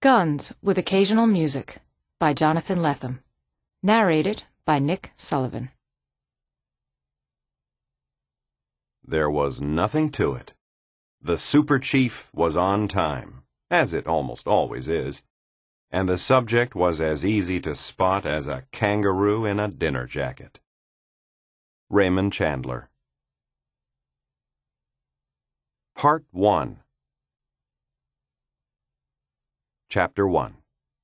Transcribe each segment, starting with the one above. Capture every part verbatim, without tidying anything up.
Guns with Occasional Music by Jonathan Lethem. Narrated by Nick Sullivan. There was nothing to it. The Super Chief was on time, as it almost always is, and the subject was as easy to spot as a kangaroo in a dinner jacket. Raymond Chandler. Part one. Chapter one.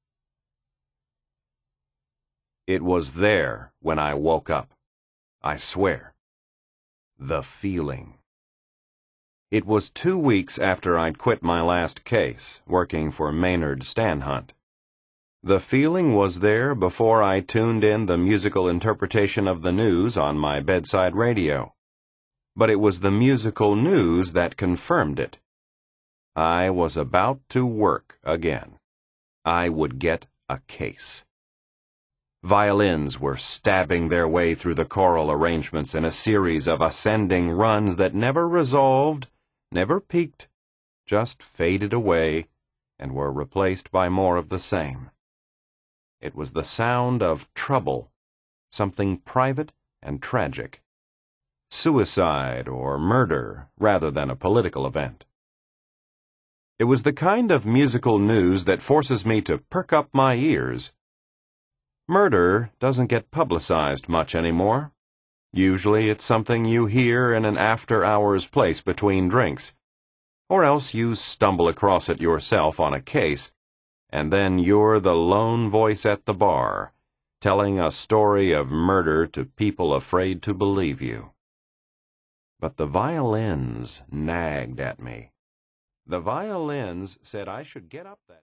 It was there when I woke up. I swear. The feeling. It was two weeks after I'd quit my last case, working for Maynard Stanhunt. The feeling was there before I tuned in the musical interpretation of the news on my bedside radio. But it was the musical news that confirmed it. I was about to work again. I would get a case. Violins were stabbing their way through the choral arrangements in a series of ascending runs that never resolved, never peaked, just faded away and were replaced by more of the same. It was the sound of trouble, something private and tragic. Suicide or murder rather than a political event. It was the kind of musical news that forces me to perk up my ears. Murder doesn't get publicized much anymore. Usually it's something you hear in an after-hours place between drinks, or else you stumble across it yourself on a case, and then you're the lone voice at the bar, telling a story of murder to people afraid to believe you. But the violins nagged at me. The violins said I should get up that